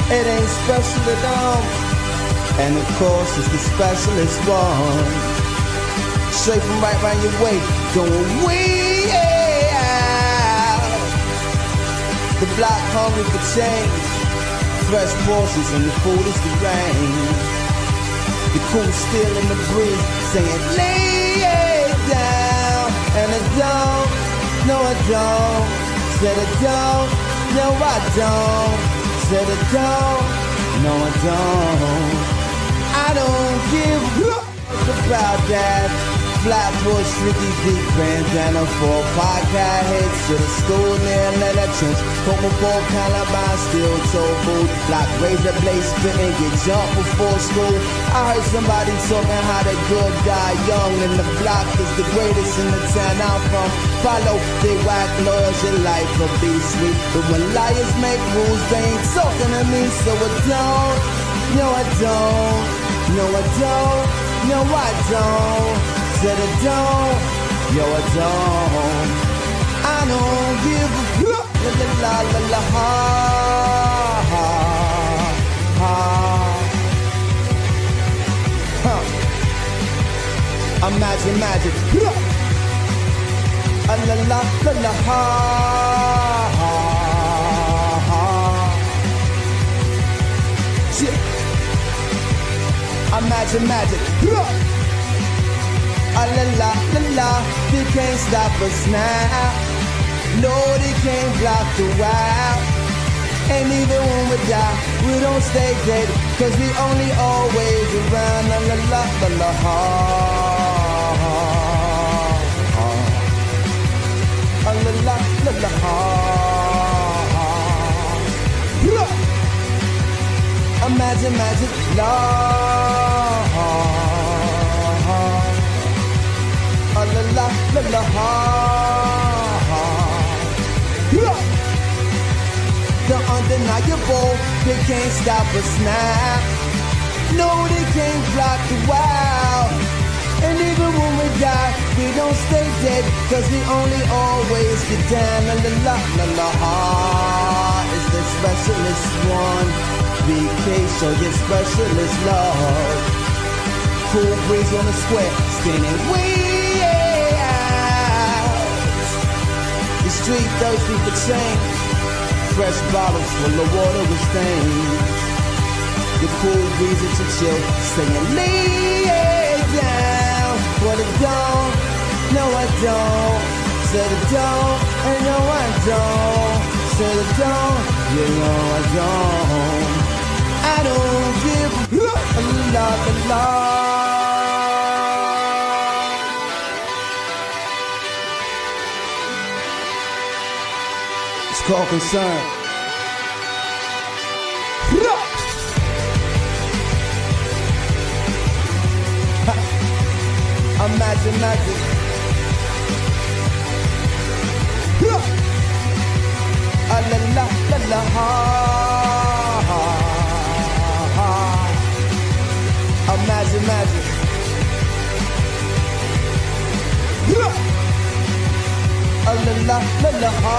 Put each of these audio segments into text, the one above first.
It ain't special at all. And of course it's the specialist one. Straight from right round your way, going way out. The block hungry for change. Fresh portions and the food is the rain. The cool still in the breeze, saying lay it down. And I don't, no I don't. Said I don't, no I don't. Said I don't, no I don't. I don't give a about that. Flatbush, Ricky Deep, bandana for podcast heads to the school near leather trench. Como for Calabar, still told food. Black razor blade spitting, get jumped before school. I heard somebody talking how the good die young, and the block is the greatest in the town I'm from. Follow, they whack lawyers, your life will be sweet. But when liars make rules, they ain't talking to me, so I don't. No, I don't. No, I don't. No, I don't. Said I don't, yo I don't. I don't give a la la la la ha ha ha. Imagine magic. La la la la ha ha. Shit. Imagine magic. Ah la la la la, they can't stop us now. No, they can't block the wow. And even when we die, we don't stay dead, cause we only always around. La la la la la ha. Ah la la la la ha. Imagine magic, love. La la la la ha. The undeniable, they can't stop us now. No, they can't block the wow. And even when we die, we don't stay dead, cause we only always get down. La la la la la ha. It's the specialist one. BK, show your specialist love. Cool breeze on the square, standing way. The street thirsty for change. Fresh bottles full of water with stains. The cool breeze to chill, saying lay it down. But it don't, no I don't. Said it don't, and no I don't. Said it don't, you know I don't. I don't give a lot of love. Call concern. Imagine magic. La la la la ha. Imagine magic. La la la la ha.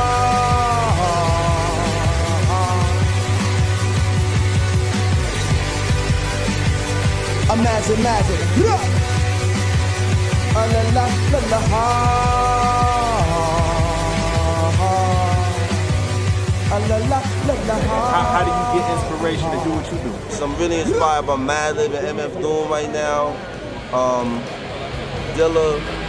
Imagine magic. La la la la ha. La la la la ha. How do you get inspiration to do what you do? So I'm really inspired by Madlib and MF Doom right now. Dilla,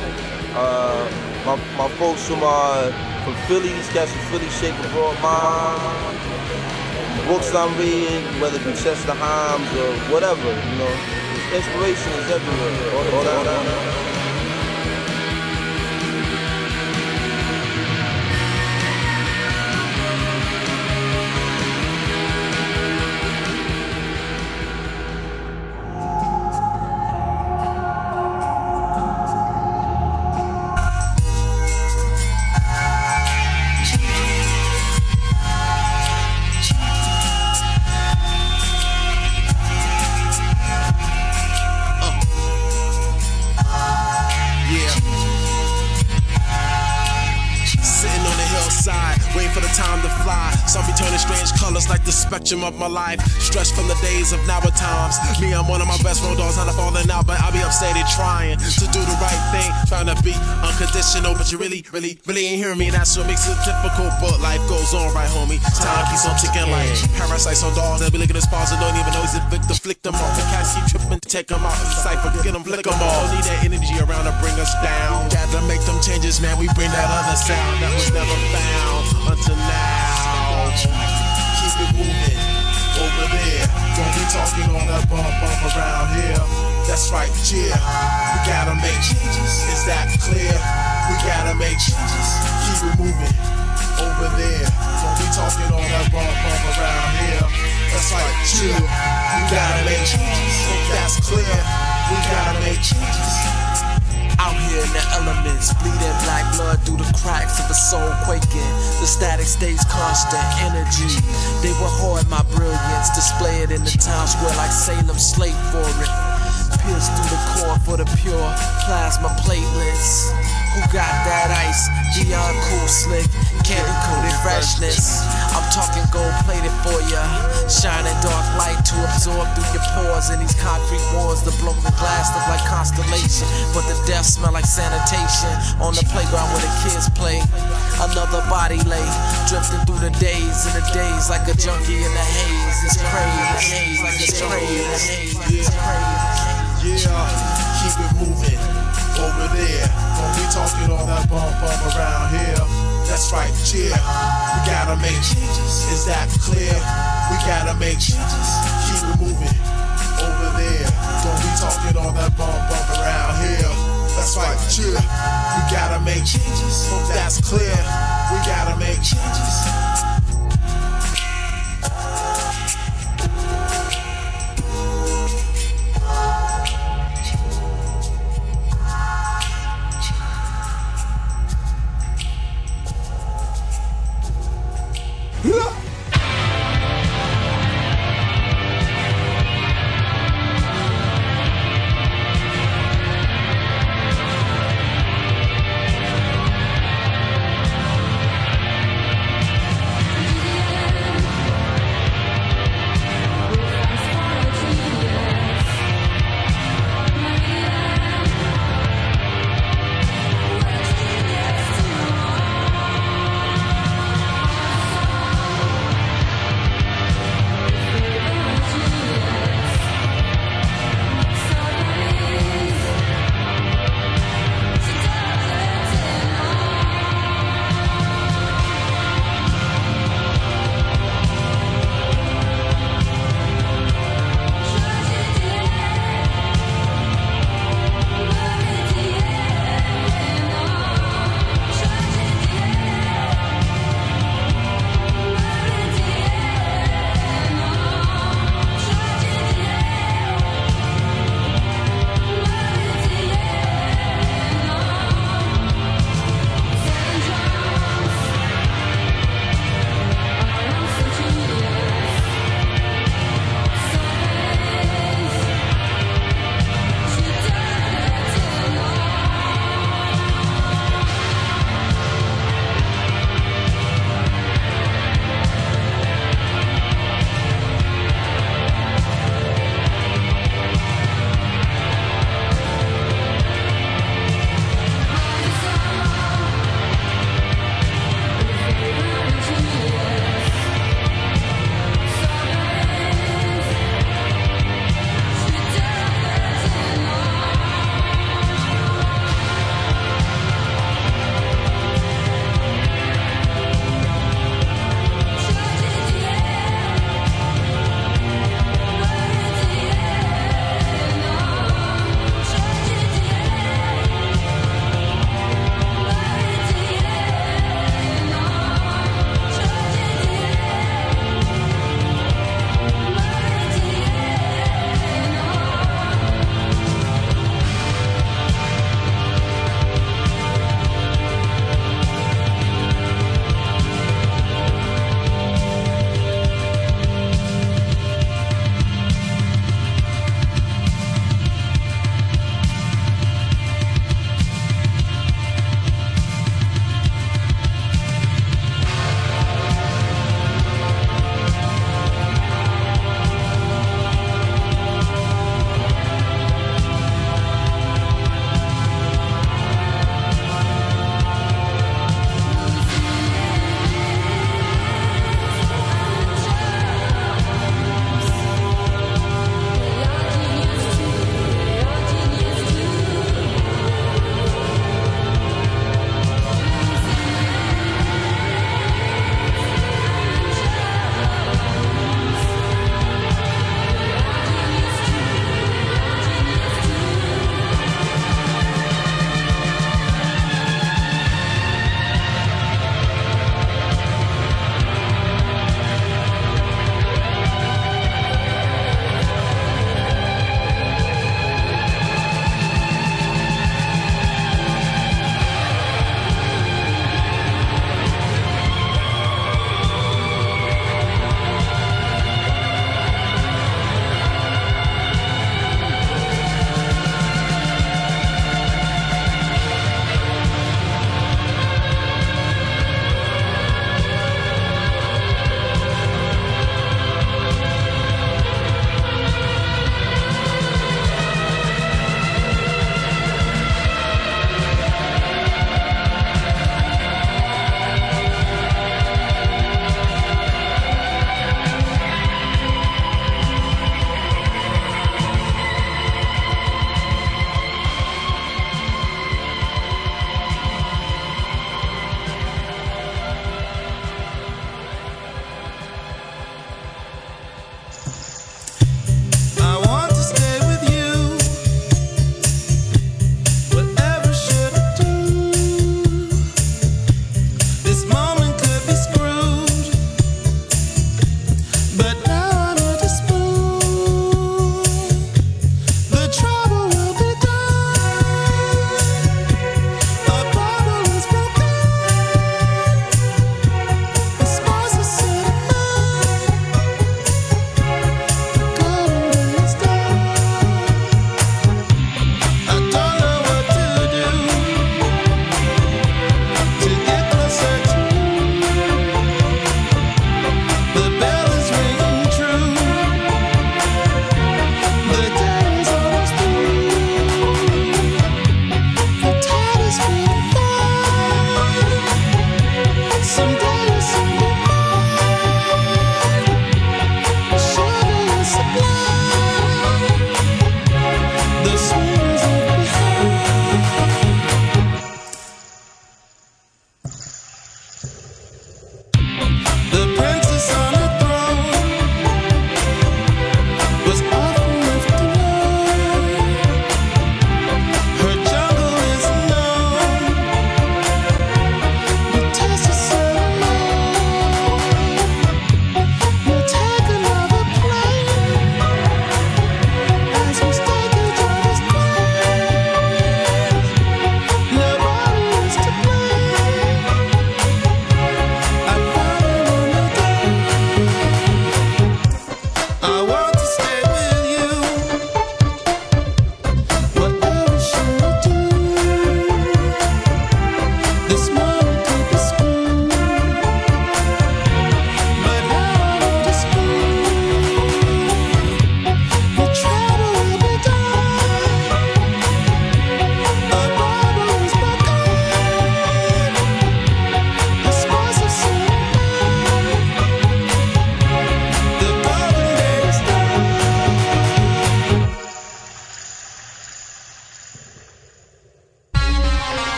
my folks from Philly, these cats from Philly, Shape of Broad Mind. Books I'm reading, whether it be Chester Himes or whatever, you know. Inspiration is everywhere. All the time. it's like the spectrum of my life. Stretched from the days of now at times. Me, I'm one of my best road dogs, not falling out, but I'll be upstated trying to do the right thing, trying to be unconditional, but you really ain't hearing me. That's what makes it difficult, but life goes on, right, homie? Time keeps on ticking like parasites on dogs. They'll be looking at spars and don't even know he's a victim. Flick them off, the cats keep tripping, take them out of the cypher, get them, flick them off. Need that energy around to bring us down. Gotta make them changes, man. We bring that other sound that was never found until now. Keep it moving over there. Don't be talking on that bump around here. That's right, yeah. We gotta make changes. Is that clear? We gotta make changes. Keep it moving over there. Don't be talking on that bump around here. That's right, yeah. We gotta make changes. That's clear. We gotta make changes. Out here in the elements, bleeding black blood through the cracks of a soul quaking. The static stays constant, energy. They will hoard my brilliance, display it in the town square like Salem slave for it. Pierce through the core for the pure plasma platelets. Who got that ice? Beyond cool slick, candy coated freshness. I'm talking gold plated for ya. Shining dark light to absorb through your pores in these concrete walls. The broken glass look like constellation, but the death smell like sanitation. On the playground where the kids play, another body lay, drifting through the days and the days like a junkie in the haze. It's crazy, like it's crazy. Yeah, keep it moving over there. Don't be talking all that bump around here. That's right, yeah. We gotta make changes. Is that clear? We gotta make changes. Keep it moving over there. Don't be talking all that bump around here. That's right, yeah. We gotta make changes. That's clear. We gotta make changes.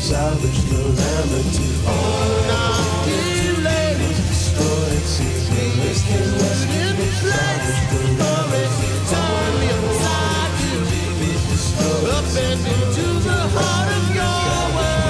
salvage calamity. Oh, now you ladies destroy it, ceaseless in salvage calamity. Turn me upside to up and into the heart of your world.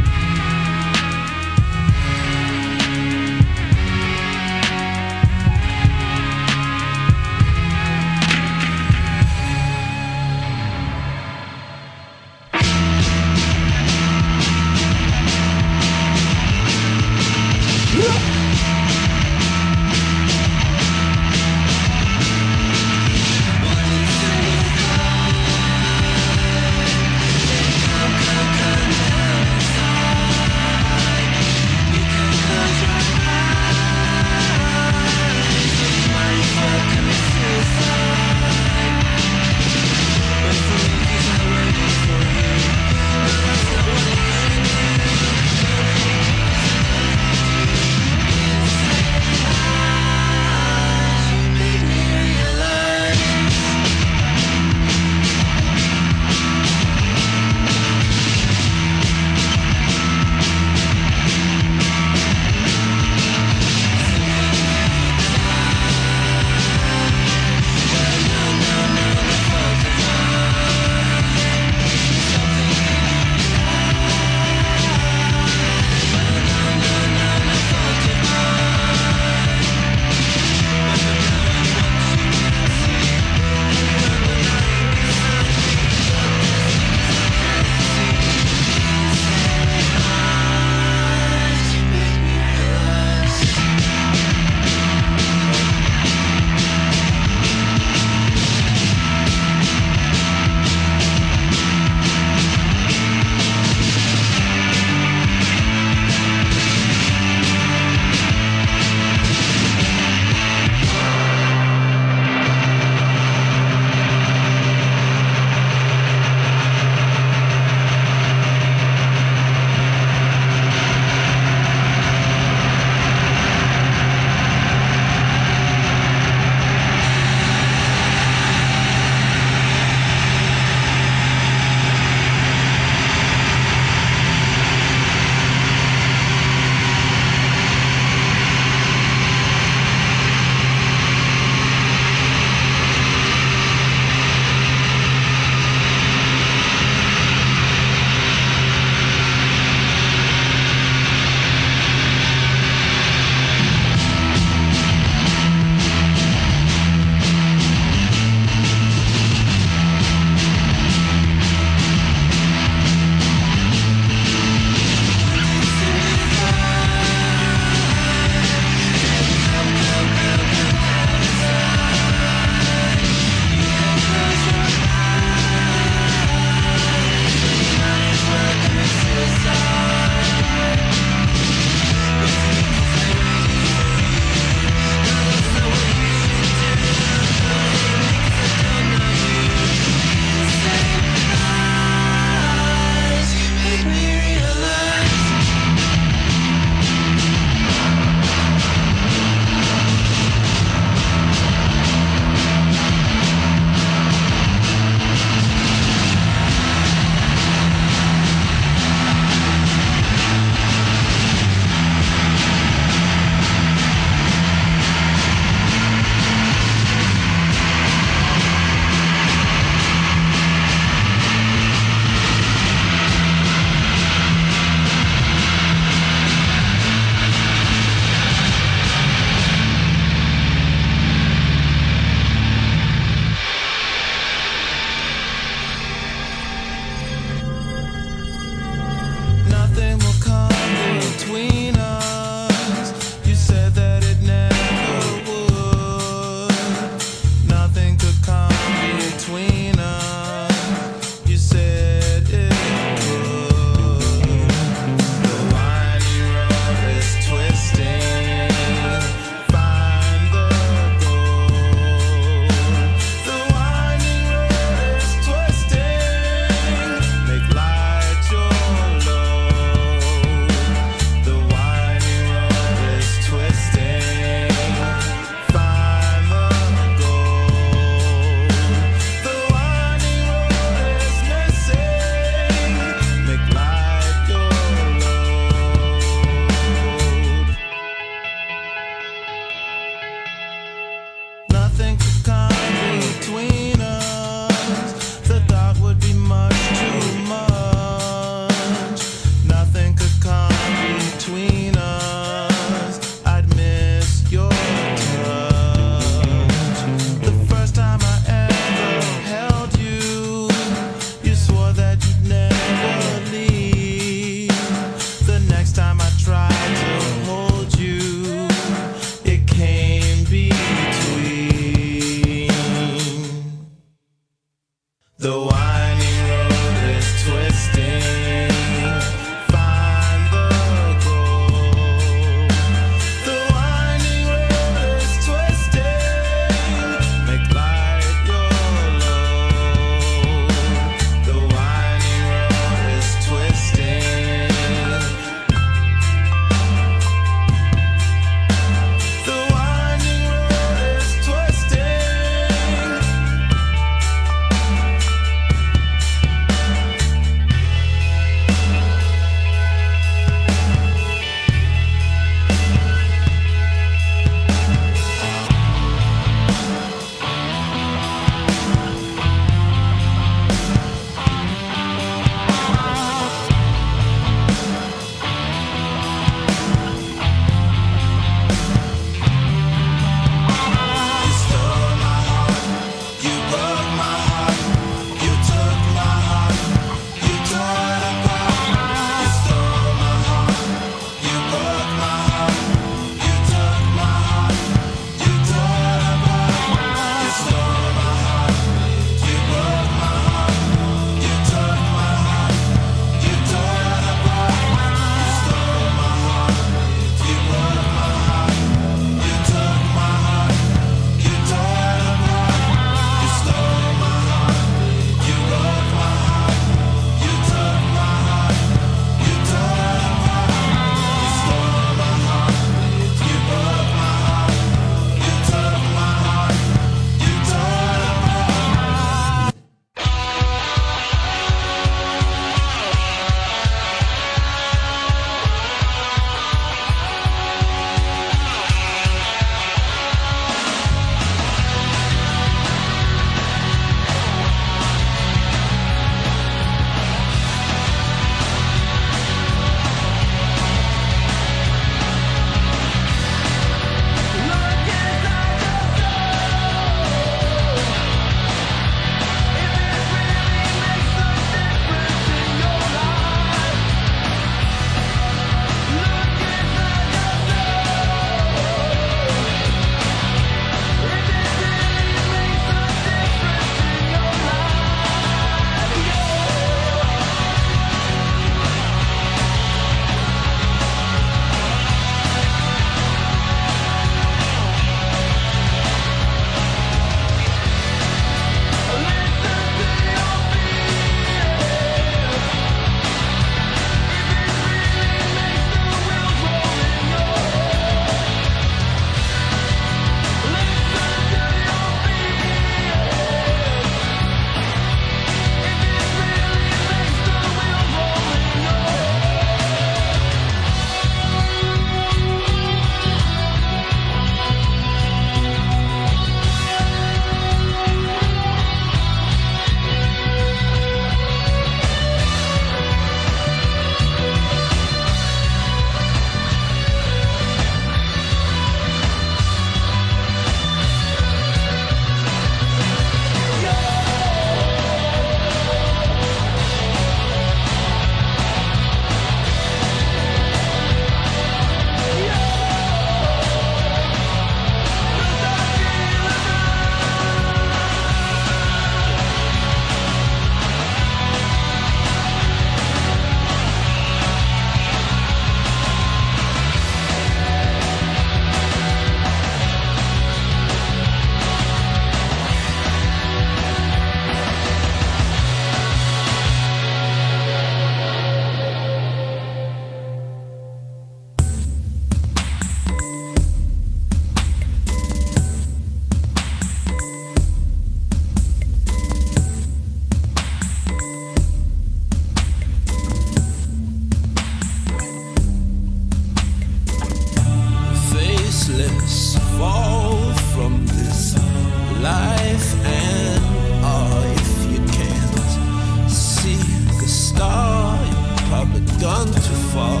restless, fall from this life, and if you can't see the star, you're probably gone too far.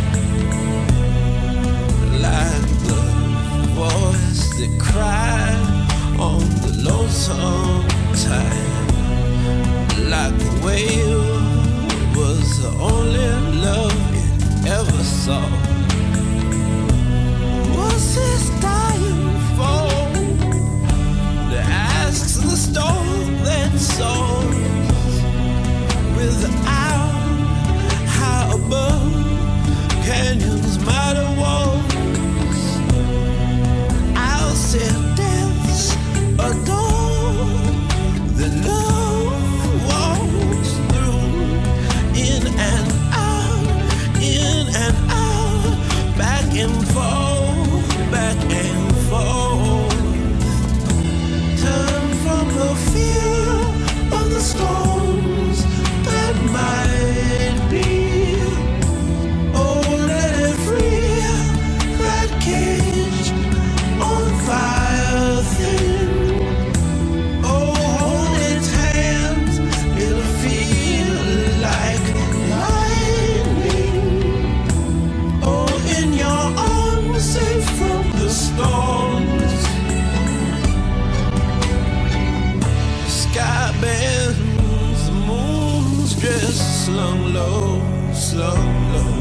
Like the voice that cried on the lonesome tide, like the wave was the only love it ever saw. What's this dying for? The asks the stone that soars without high above canyons, mighty walls. I'll say death's a door that love walks through, in and out, back and forth, back and forth. Turn from the fear of the storms that might be. Oh, let it free that cage on fire thin. Oh, hold its hands, it'll feel like lightning. Oh, in your arms, safe from the storms. Sky bends, the moon's dressed slung low, slung low.